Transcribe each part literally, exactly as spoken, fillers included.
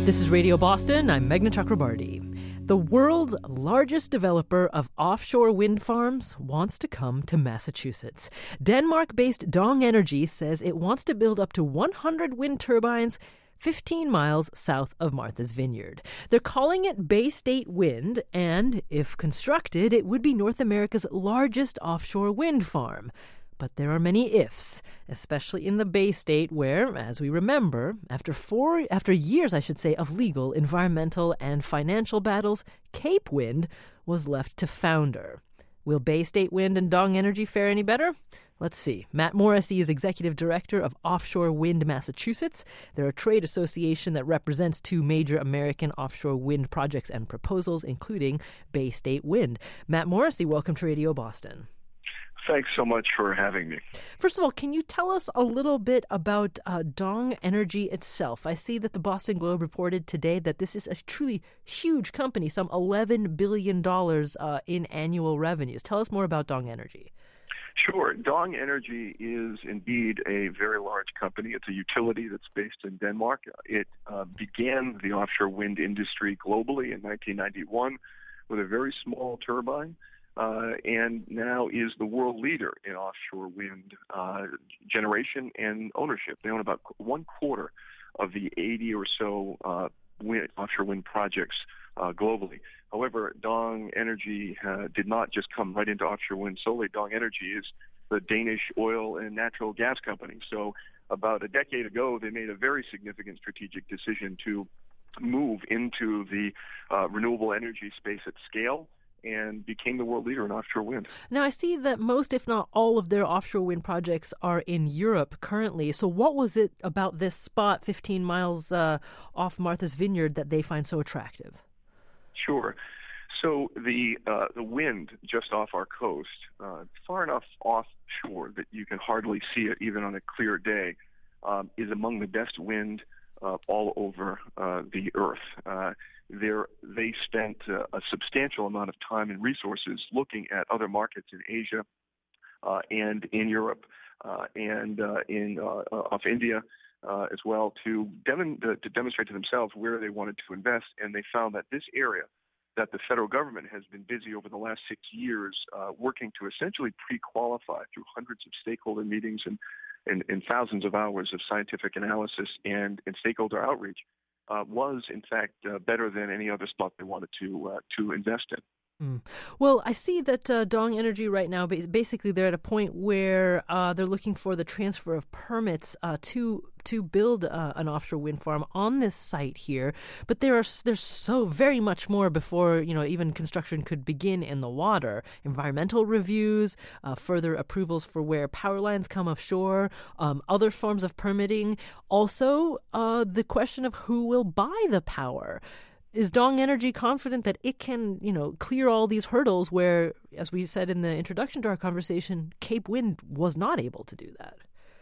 This is Radio Boston. I'm Meghna Chakrabarti. The world's largest developer of offshore wind farms wants to come to Massachusetts. Denmark-based Dong Energy says it wants to build up to one hundred wind turbines fifteen miles south of Martha's Vineyard. They're calling it Bay State Wind, and if constructed, it would be North America's largest offshore wind farm. But there are many ifs, especially in the Bay State where, as we remember, after four, after years, I should say, of legal, environmental, and financial battles, Cape Wind was left to founder. Will Bay State Wind and Dong Energy fare any better? Let's see. Matt Morrissey is Executive Director of Offshore Wind Massachusetts. They're a trade association that represents two major American offshore wind projects and proposals, including Bay State Wind. Matt Morrissey, welcome to Radio Boston. Thanks so much for having me. First of all, can you tell us a little bit about uh, Dong Energy itself? I see that the Boston Globe reported today that this is a truly huge company, some eleven billion dollars uh, in annual revenues. Tell us more about Dong Energy. Sure. Dong Energy is indeed a very large company. It's a utility that's based in Denmark. It uh, began the offshore wind industry globally in nineteen ninety-one with a very small turbine. Uh, and now is the world leader in offshore wind uh, generation and ownership. They own about one quarter of the eighty or so uh, wind, offshore wind projects uh, globally. However, Dong Energy uh, did not just come right into offshore wind solely. Dong Energy is the Danish oil and natural gas company. So about a decade ago, they made a very significant strategic decision to move into the uh, renewable energy space at scale, and became the world leader in offshore wind. Now, I see that most, if not all, of their offshore wind projects are in Europe currently. So what was it about this spot fifteen miles uh, off Martha's Vineyard that they find so attractive? Sure. So the uh, the wind just off our coast, uh, far enough offshore that you can hardly see it even on a clear day, um, is among the best wind Uh, all over uh, the earth. Uh, they spent uh, a substantial amount of time and resources looking at other markets in Asia uh, and in Europe uh, and uh, in uh, off India uh, as well to, dem- to demonstrate to themselves where they wanted to invest. And they found that this area that the federal government has been busy over the last six years uh, working to essentially pre-qualify through hundreds of stakeholder meetings and And, and thousands of hours of scientific analysis and, and stakeholder outreach uh, was, in fact, uh, better than any other spot they wanted to uh, to invest in. Mm. Well, I see that uh, Dong Energy right now, basically they're at a point where uh, they're looking for the transfer of permits uh, to to build uh, an offshore wind farm on this site here. But there are there's so very much more before, you know, even construction could begin in the water. Environmental reviews, uh, further approvals for where power lines come offshore, um, other forms of permitting. Also, uh, the question of who will buy the power. Is Dong Energy confident that it can, you know, clear all these hurdles where, as we said in the introduction to our conversation, Cape Wind was not able to do that?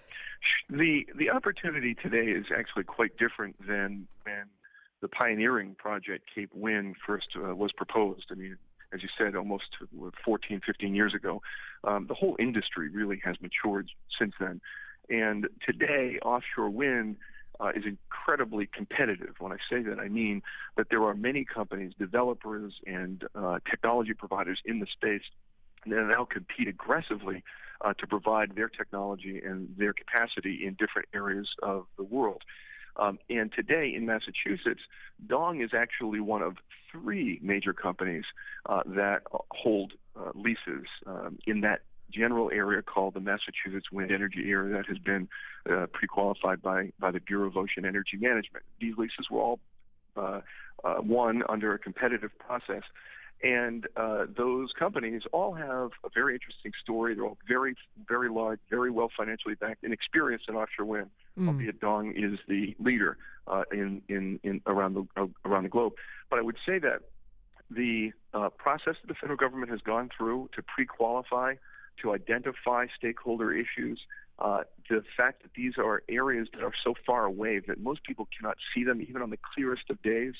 The the opportunity today is actually quite different than when the pioneering project Cape Wind first uh, was proposed. I mean, as you said, almost fourteen, fifteen years ago. Um, the whole industry really has matured since then. And today, offshore wind Uh, is incredibly competitive. When I say that, I mean that there are many companies, developers, and uh, technology providers in the space that now compete aggressively uh, to provide their technology and their capacity in different areas of the world. Um, and today in Massachusetts, Dong is actually one of three major companies uh, that hold uh, leases um, in that general area called the Massachusetts Wind Energy Area that has been uh, pre-qualified by, by the Bureau of Ocean Energy Management. These leases were all uh, uh, won under a competitive process. And uh, those companies all have a very interesting story. They're all very, very large, very well financially backed, and experienced in offshore wind. Mm. Albeit Dong is the leader uh, in, in, in around the uh, around the globe. But I would say that the uh, process that the federal government has gone through to pre-qualify, to identify stakeholder issues, uh, the fact that these are areas that are so far away that most people cannot see them even on the clearest of days,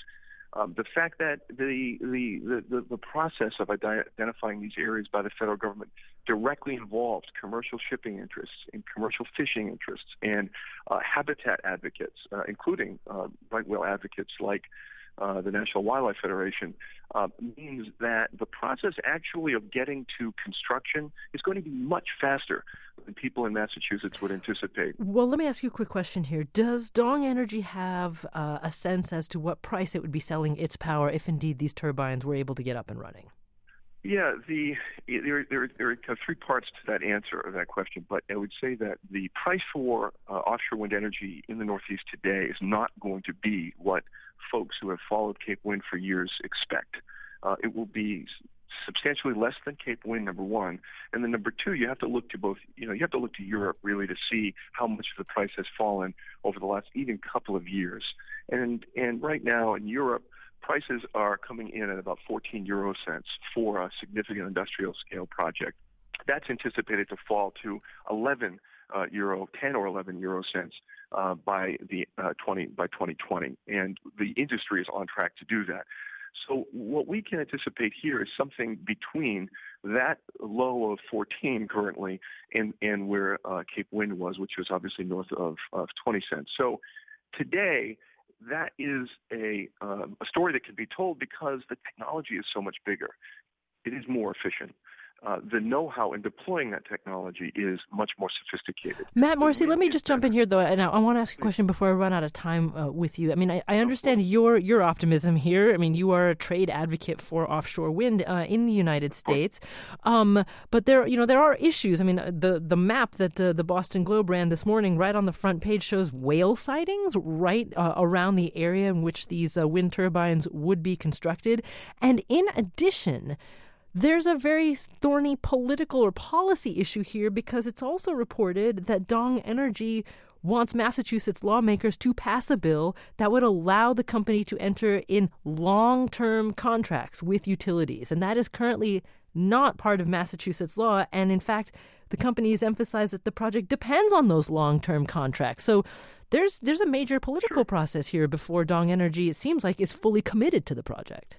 Um, the fact that the, the, the, the process of identifying these areas by the federal government directly involves commercial shipping interests and commercial fishing interests and uh, habitat advocates, uh, including uh, right whale advocates like uh, the National Wildlife Federation, uh, means that the process actually of getting to construction is going to be much faster than people in Massachusetts would anticipate. Well, let me ask you a quick question here. Does Dong Energy have uh, a sense as to what price it would be selling its power if indeed these turbines were able to get up and running? Yeah, the there, there, there are three parts to that answer of that question, but I would say that the price for uh, offshore wind energy in the Northeast today is not going to be what folks who have followed Cape Wind for years expect. Uh, it will be substantially less than Cape Wind, number one, and then number two, you have to look to both. You know, you have to look to Europe really to see how much the price has fallen over the last even couple of years, and and right now in Europe, prices are coming in at about fourteen euro cents for a significant industrial scale project. That's anticipated to fall to eleven uh, euro, ten or eleven euro cents uh, by the uh, twenty by twenty twenty, and the industry is on track to do that. So what we can anticipate here is something between that low of fourteen currently and and where uh, Cape Wind was, which was obviously north of, of twenty cents. So today, that is a, um, a story that can be told because the technology is so much bigger. It is more efficient. Uh, the know-how in deploying that technology is much more sophisticated. Matt Morrissey, let me just jump in here, though, and I, I want to ask a question before I run out of time uh, with you. I mean, I, I understand your your optimism here. I mean, you are a trade advocate for offshore wind uh, in the United States, um, but there, you know, there are issues. I mean, the the map that uh, the Boston Globe ran this morning, right on the front page, shows whale sightings right uh, around the area in which these uh, wind turbines would be constructed, and in addition, there's a very thorny political or policy issue here because it's also reported that Dong Energy wants Massachusetts lawmakers to pass a bill that would allow the company to enter in long-term contracts with utilities. And that is currently not part of Massachusetts law. And in fact, the company has emphasized that the project depends on those long-term contracts. So there's there's a major political process here before Dong Energy, it seems like, is fully committed to the project.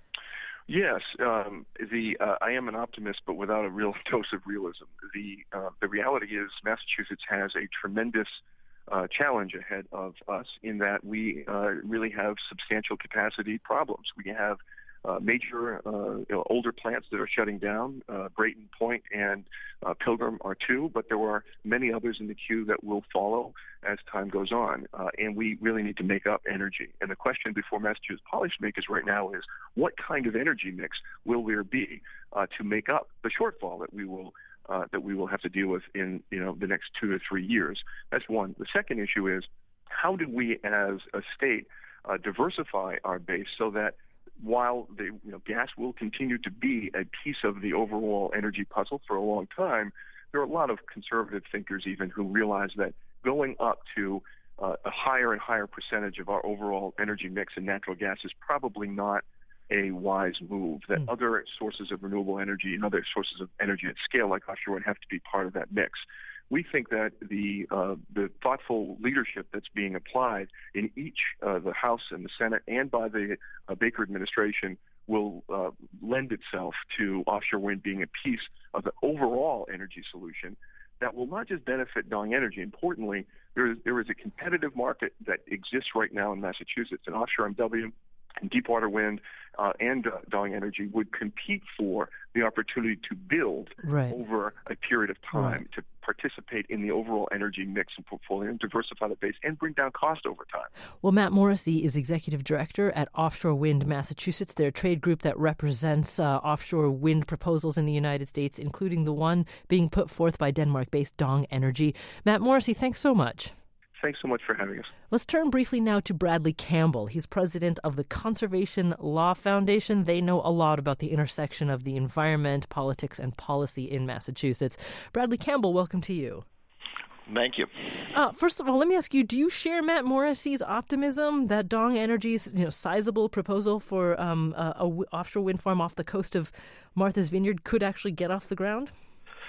Yes, um, the uh, I am an optimist, but without a real dose of realism. The uh, the reality is Massachusetts has a tremendous uh, challenge ahead of us in that we uh, really have substantial capacity problems. We have uh, major uh, you know, older plants that are shutting down. Uh, Brayton Point and uh, Pilgrim are two, but there are many others in the queue that will follow as time goes on. Uh, and we really need to make up energy. And the question before Massachusetts policymakers right now is, what kind of energy mix will there be uh, to make up the shortfall that we will uh, that we will have to deal with in you know the next two to three years? That's one. The second issue is, how do we as a state uh, diversify our base so that while the you know gas will continue to be a piece of the overall energy puzzle for a long time, there are a lot of conservative thinkers even who realize that going up to uh, a higher and higher percentage of our overall energy mix in natural gas is probably not a wise move, that mm. other sources of renewable energy and other sources of energy at scale like offshore wind have to be part of that mix. We think that the uh, the thoughtful leadership that's being applied in each, uh, the House and the Senate and by the uh, Baker administration will uh, lend itself to offshore wind being a piece of the overall energy solution that will not just benefit Dong Energy. Importantly, there is, there is a competitive market that exists right now in Massachusetts, and offshore M W and Deepwater Wind uh, and uh, Dong Energy would compete for the opportunity to build right. over a period of time right. to participate in the overall energy mix and portfolio and diversify the base and bring down cost over time. Well, Matt Morrissey is executive director at Offshore Wind Massachusetts. They're a trade group that represents uh, offshore wind proposals in the United States, including the one being put forth by Denmark-based Dong Energy. Matt Morrissey, thanks so much. Thanks so much for having us. Let's turn briefly now to Bradley Campbell. He's president of the Conservation Law Foundation. They know a lot about the intersection of the environment, politics, and policy in Massachusetts. Bradley Campbell, welcome to you. Thank you. Uh, first of all, let me ask you, do you share Matt Morrissey's optimism that Dong Energy's you know, sizable proposal for um, a, a w- offshore wind farm off the coast of Martha's Vineyard could actually get off the ground?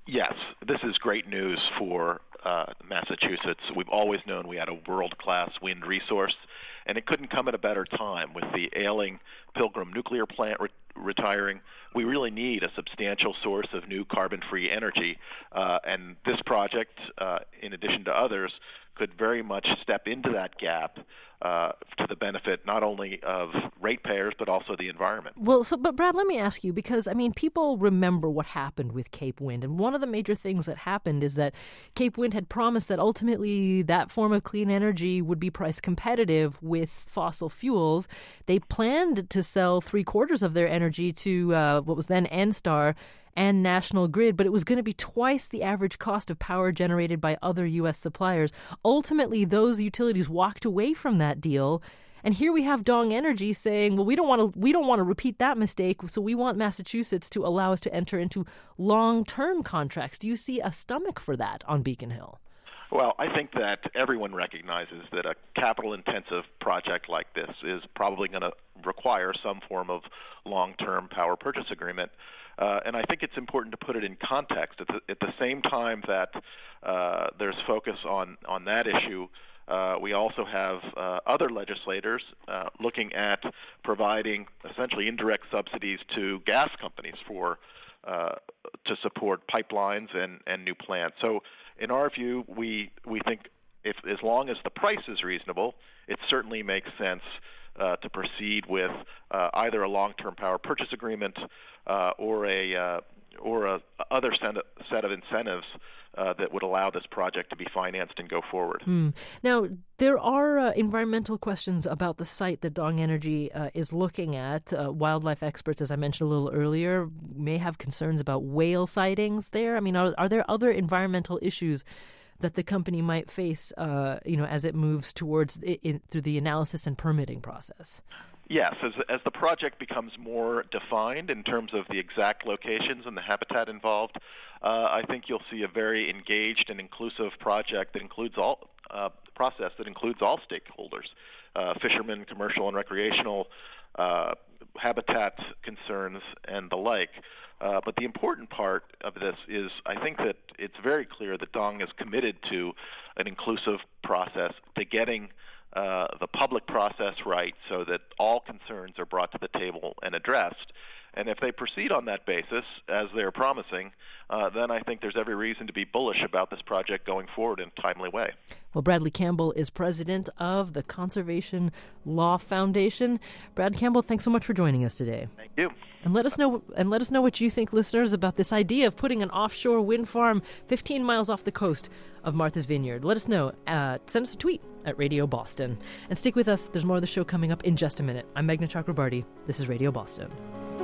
Yes, this is great news for uh, Massachusetts. We've always known we had a world-class wind resource, and it couldn't come at a better time. With the ailing Pilgrim nuclear plant re- retiring, we really need a substantial source of new carbon-free energy, uh, and this project, uh, in addition to others, could very much step into that gap uh, to the benefit not only of ratepayers but also the environment. Well, so but Brad, let me ask you, because I mean, people remember what happened with Cape Wind, and one of the major things that happened is that Cape Wind had promised that ultimately that form of clean energy would be price competitive with fossil fuels. They planned to sell three quarters of their energy to uh, what was then Enstar and National Grid, but it was going to be twice the average cost of power generated by other U S suppliers. Ultimately, those utilities walked away from that deal, and here we have Dong Energy saying, "Well, we don't want to we don't want to repeat that mistake, so we want Massachusetts to allow us to enter into long-term contracts." Do you see a stomach for that on Beacon Hill? Well, I think that everyone recognizes that a capital-intensive project like this is probably going to require some form of long-term power purchase agreement. Uh, and I think it's important to put it in context. At the, at the same time that uh, there's focus on, on that issue, uh, we also have uh, other legislators uh, looking at providing essentially indirect subsidies to gas companies for uh, to support pipelines and, and new plants. So in our view, we, we think if as long as the price is reasonable, it certainly makes sense Uh, to proceed with uh, either a long-term power purchase agreement uh, or a uh, or a other set of, set of incentives uh, that would allow this project to be financed and go forward. Mm. Now, there are uh, environmental questions about the site that Dong Energy uh, is looking at. Uh, wildlife experts, as I mentioned a little earlier, may have concerns about whale sightings there. I mean, are, are there other environmental issues that the company might face, uh, you know, as it moves towards it, it, through the analysis and permitting process? Yes, as as the project becomes more defined in terms of the exact locations and the habitat involved, uh, I think you'll see a very engaged and inclusive project that includes all uh, process that includes all stakeholders, uh, fishermen, commercial and recreational, uh, habitat concerns, and the like. Uh, but the important part of this is I think that it's very clear that Dong is committed to an inclusive process, to getting uh, the public process right so that all concerns are brought to the table and addressed. And if they proceed on that basis, as they're promising, uh, then I think there's every reason to be bullish about this project going forward in a timely way. Well, Bradley Campbell is president of the Conservation Law Foundation. Brad Campbell, thanks so much for joining us today. Thank you. And let us know and let us know what you think, listeners, about this idea of putting an offshore wind farm fifteen miles off the coast of Martha's Vineyard. Let us know. Uh, send us a tweet at Radio Boston. And stick with us. There's more of the show coming up in just a minute. I'm Meghna Chakrabarty. This is Radio Boston.